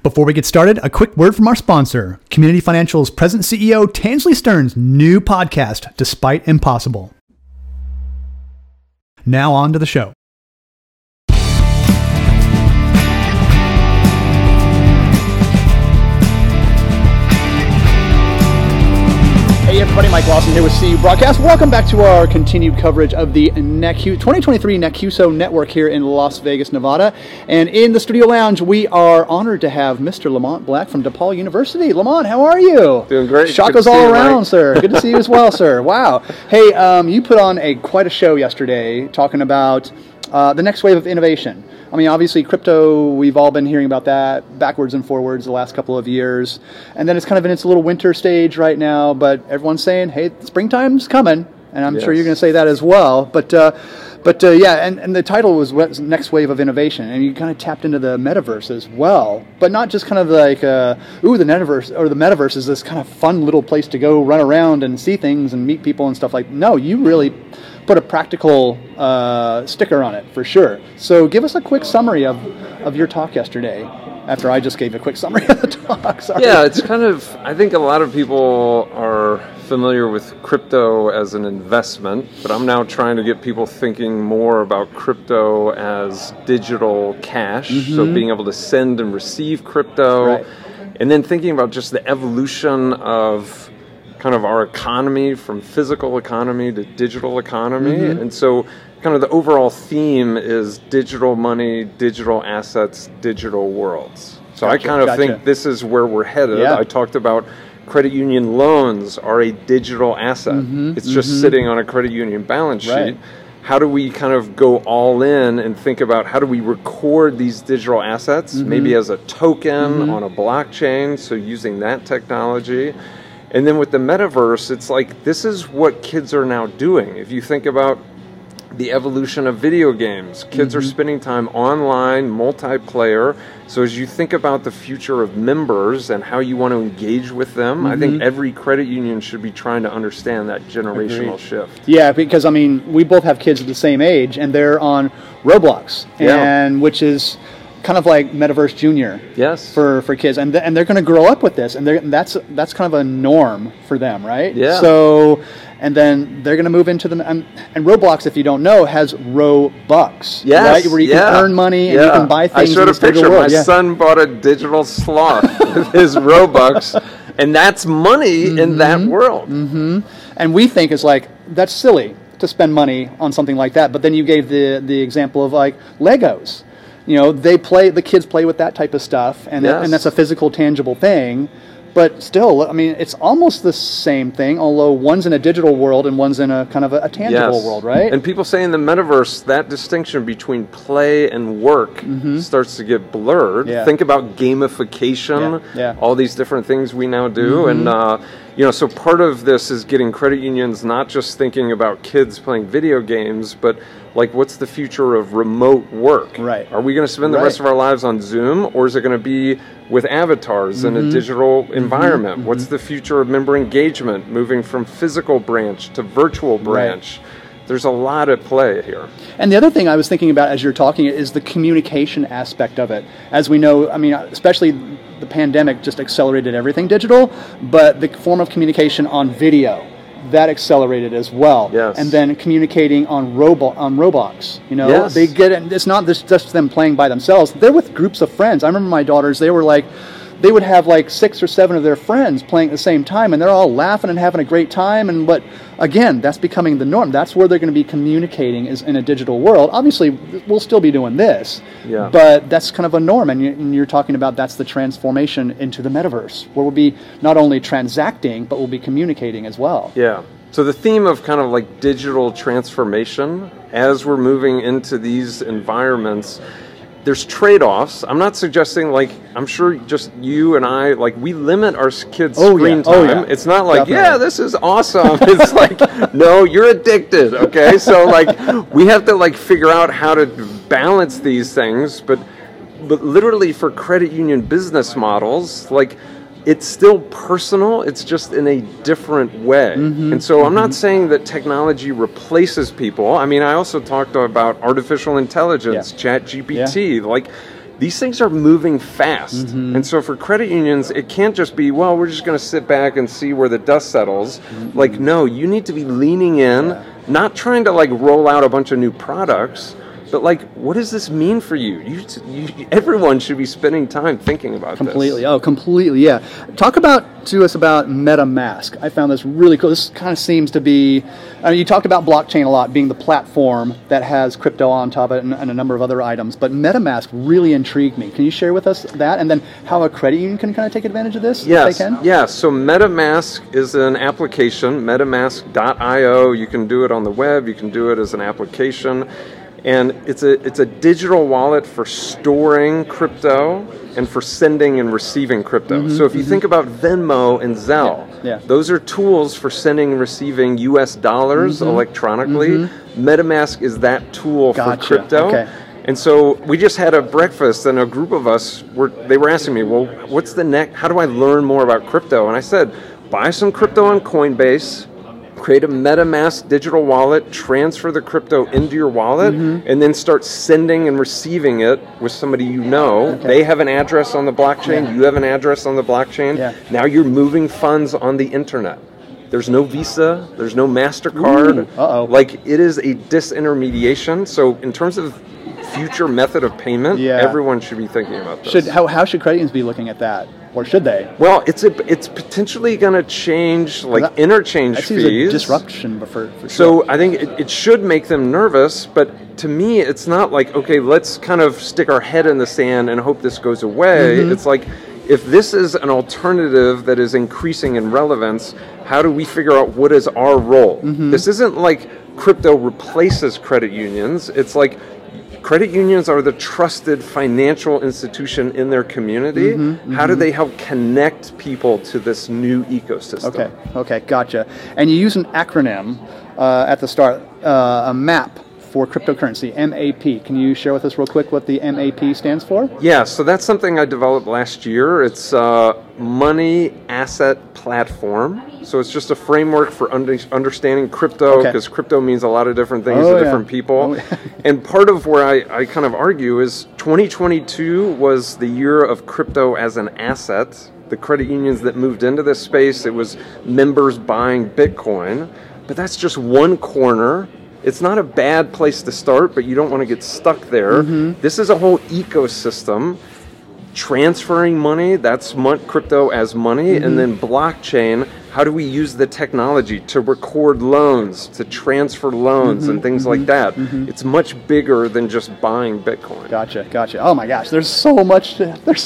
Before we get started, a quick word from our sponsor, Community Financial's President CEO Tansley Stearns' new podcast, Despite Impossible. Now on to the show. Hey everybody, Mike Lawson here with CU Broadcast. Welcome back to our continued coverage of the 2023 NECUSO Network here in Las Vegas, Nevada. And in the studio lounge, we are honored to have Mr. Lamont Black from DePaul University. Lamont, how are you? Doing great. Chakras all around, sir. Good to see you as well, sir. Wow. Hey, you put on quite a show yesterday talking about the next wave of innovation. I mean, obviously, crypto, we've all been hearing about that backwards and forwards the last couple of years. And then it's kind of in its little winter stage right now, but everyone's saying, hey, springtime's coming. And I'm sure you're going to say that as well. But yeah, and the title was Next Wave of Innovation. And you kind of tapped into the metaverse as well. But not just kind of like, the metaverse is this kind of fun little place to go run around and see things and meet people and stuff like that. No, you really put a practical sticker on it for sure. So give us a quick summary of your talk yesterday, after I just gave a quick summary of the talk. Sorry. Yeah, it's kind of, I think a lot of people are familiar with crypto as an investment, but I'm now trying to get people thinking more about crypto as digital cash, so being able to send and receive crypto, and then thinking about just the evolution of kind of our economy from physical economy to digital economy. And so kind of the overall theme is digital money, digital assets, digital worlds. So I kind of think this is where we're headed. I talked about credit union loans are a digital asset. It's just sitting on a credit union balance sheet. How do we kind of go all in and think about how do we record these digital assets, maybe as a token on a blockchain, so using that technology. And then with the metaverse, it's like this is what kids are now doing. If you think about the evolution of video games, kids are spending time online, multiplayer. So as you think about the future of members and how you want to engage with them, I think every credit union should be trying to understand that generational shift. Yeah, because I mean, we both have kids of the same age, and they're on Roblox, and which is kind of like Metaverse Junior, for kids, and they're going to grow up with this, and that's kind of a norm for them, right? Yeah. So, and then they're going to move into and Roblox, if you don't know, has Robux, right? Where you can earn money and you can buy things. I showed a picture. My son bought a digital sloth with his Robux, and that's money in that world. And we think it's like that's silly to spend money on something like that, but then you gave the example of like Legos. You know, the kids play with that type of stuff, and that's a physical, tangible thing. But still, I mean, it's almost the same thing, although one's in a digital world and one's in a kind of a tangible world, right? And people say in the metaverse, that distinction between play and work starts to get blurred. Think about gamification, all these different things we now do. And, so part of this is getting credit unions not just thinking about kids playing video games, but like, what's the future of remote work? Right. Are we going to spend the rest of our lives on Zoom, or is it going to be with avatars in a digital environment? What's the future of member engagement, moving from physical branch to virtual branch? There's a lot at play here. And the other thing I was thinking about as you're talking is the communication aspect of it. As we know, I mean, especially the pandemic just accelerated everything digital, but the form of communication on video, that accelerated as well. And then communicating on Roblox, they get it. It's not just them playing by themselves. They're with groups of friends. I remember my daughters, they would have like 6 or 7 of their friends playing at the same time, and they're all laughing and having a great time. But again, that's becoming the norm. That's where they're going to be communicating, is in a digital world. Obviously, we'll still be doing this, but that's kind of a norm. And you're talking about that's the transformation into the metaverse, where we'll be not only transacting, but we'll be communicating as well. Yeah. So the theme of kind of like digital transformation, as we're moving into these environments, there's trade-offs. I'm not suggesting, like, I'm sure just you and I, like, we limit our kids' screen time. It's not like, this is awesome. It's like, no, you're addicted, okay? So, like, we have to, like, figure out how to balance these things. But literally for credit union business models, like, it's still personal, it's just in a different way. And so I'm not saying that technology replaces people. I mean, I also talked about artificial intelligence, ChatGPT. Like, these things are moving fast. And so for credit unions, it can't just be, well, we're just going to sit back and see where the dust settles. Like, no, you need to be leaning in, not trying to like roll out a bunch of new products, but like, what does this mean for you? Everyone should be spending time thinking about completely. this. Oh, completely. Yeah. Talk to us about MetaMask. I found this really cool. This kind of seems to be. I mean, you talked about blockchain a lot, being the platform that has crypto on top of it and a number of other items. But MetaMask really intrigued me. Can you share with us that, and then how a credit union can kind of take advantage of this? Yes. If they can? Yeah. So MetaMask is an application. MetaMask.io. You can do it on the web. You can do it as an application. And it's a digital wallet for storing crypto and for sending and receiving crypto. So if you think about Venmo and Zelle, those are tools for sending and receiving US dollars electronically. MetaMask is that tool for crypto. Okay. And so we just had a breakfast, and a group of us they were asking me, well, what's the next? How do I learn more about crypto? And I said, buy some crypto on Coinbase. Create a MetaMask digital wallet, transfer the crypto into your wallet, and then start sending and receiving it with somebody you know. Okay. They have an address on the blockchain, you have an address on the blockchain. Now you're moving funds on the internet. There's no Visa, there's no MasterCard. Like, it is a disintermediation. So in terms of future method of payment, everyone should be thinking about this. How should credit unions be looking at that? Or should they? Well, it's potentially going to change, like, interchange fees. A disruption for sure. So I think it should make them nervous, but to me, it's not like, okay, let's kind of stick our head in the sand and hope this goes away. It's like, if this is an alternative that is increasing in relevance, how do we figure out what is our role? This isn't like crypto replaces credit unions. It's like, credit unions are the trusted financial institution in their community. How do they help connect people to this new ecosystem? Okay, gotcha. And you use an acronym at the start, a MAP for cryptocurrency, MAP. Can you share with us real quick what the MAP stands for? Yeah, so that's something I developed last year. It's Money Asset Platform. So it's just a framework for understanding crypto, because crypto means a lot of different things to different people. And part of where I kind of argue is 2022 was the year of crypto as an asset. The credit unions that moved into this space, it was members buying Bitcoin. But that's just one corner. It's not a bad place to start, but you don't want to get stuck there. This is a whole ecosystem. Transferring money, that's crypto as money, and then blockchain, how do we use the technology to record loans, to transfer loans and things like that? It's much bigger than just buying Bitcoin. Gotcha. Oh my gosh, there's so much.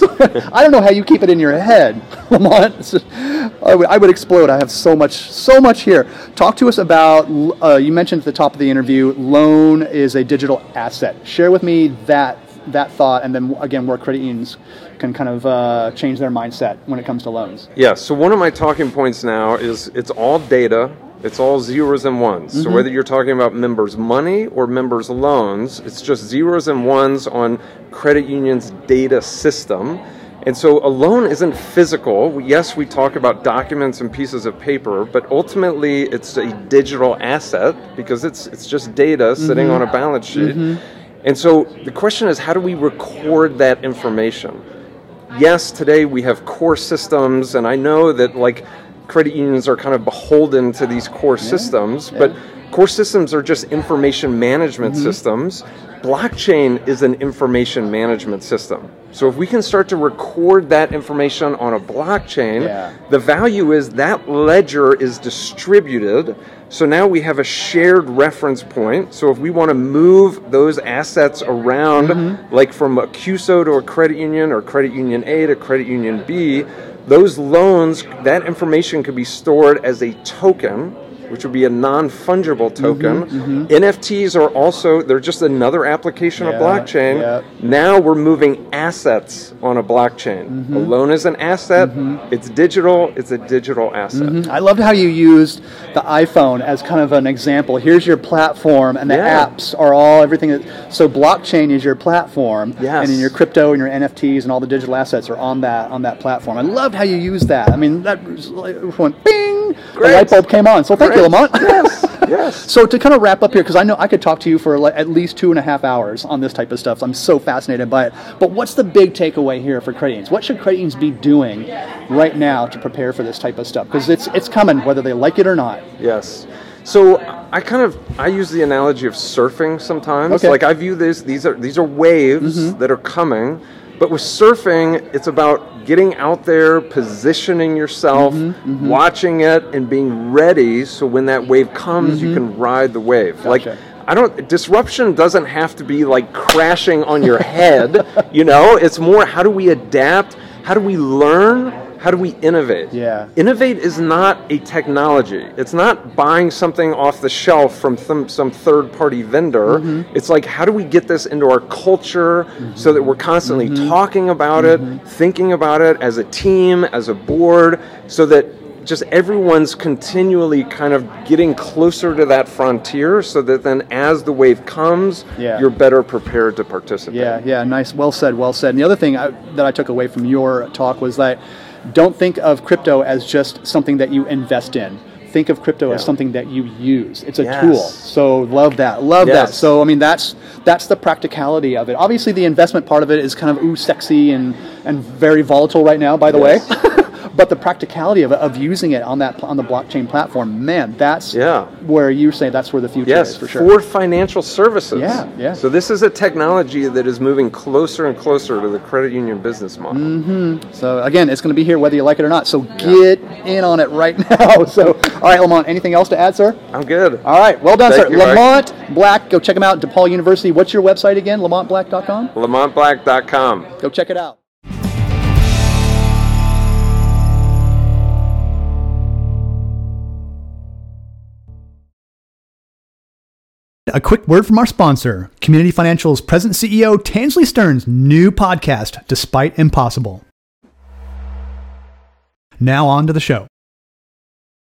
I don't know how you keep it in your head, Lamont. I would explode. I have so much here. Talk to us about, you mentioned at the top of the interview, loan is a digital asset. Share with me that thought, and then again, where credit unions can kind of change their mindset when it comes to loans. Yeah, so one of my talking points now is it's all data, it's all zeros and ones. So whether you're talking about members' money or members' loans, it's just zeros and ones on credit union's data system. And so a loan isn't physical. Yes, we talk about documents and pieces of paper, but ultimately it's a digital asset because it's just data sitting on a balance sheet. And so the question is, how do we record that information? Yes, today we have core systems, and I know that like credit unions are kind of beholden to these core systems, but core systems are just information management systems. Blockchain is an information management system. So if we can start to record that information on a blockchain, the value is that ledger is distributed. So now we have a shared reference point. So if we want to move those assets around, like from a QSO to a credit union or credit union A to credit union B, those loans, that information could be stored as a token, which would be a non-fungible token. NFTs are also, they're just another application of blockchain. Now we're moving assets on a blockchain. A loan is an asset, it's digital, it's a digital asset. I loved how you used the iPhone as kind of an example. Here's your platform, and the apps are all everything. So blockchain is your platform, and then your crypto and your NFTs and all the digital assets are on that platform. I loved how you used that. I mean, that went bing, the light bulb came on. So thank you, Lamont. Yes. Yes. So to kind of wrap up here, because I know I could talk to you for like at least 2.5 hours on this type of stuff. So I'm so fascinated by it. But what's the big takeaway here for credit unions? What should credit unions be doing right now to prepare for this type of stuff? Because it's coming, whether they like it or not. Yes. So I use the analogy of surfing sometimes. Okay. Like I view these are waves that are coming, but with surfing, it's about getting out there, positioning yourself, watching it, and being ready so when that wave comes, you can ride the wave. Gotcha. Like disruption doesn't have to be like crashing on your head, it's more how do we adapt, how do we learn, how do we innovate? Yeah. Innovate is not a technology. It's not buying something off the shelf from some third-party vendor. It's like, how do we get this into our culture so that we're constantly talking about it, thinking about it as a team, as a board, so that just everyone's continually kind of getting closer to that frontier so that then as the wave comes, you're better prepared to participate. Yeah, nice. Well said. And the other thing that I took away from your talk was that don't think of crypto as just something that you invest in. Think of crypto as something that you use. It's a tool. So love that. That. So I mean that's the practicality of it. Obviously the investment part of it is kind of sexy and very volatile right now, by the way. But the practicality of it, of using it on the blockchain platform, man, that's where you say that's where the future is for sure. For financial services. Yeah. So this is a technology that is moving closer and closer to the credit union business model. So again, it's going to be here whether you like it or not. So get in on it right now. So all right, Lamont, anything else to add, sir? I'm good. All right, well done, Thank sir. you, Lamont Black, go check him out. DePaul University. What's your website again? LamontBlack.com. LamontBlack.com. Go check it out. A quick word from our sponsor, Community Financial's President CEO Tansley Stearns' new podcast, Despite Impossible. Now on to the show.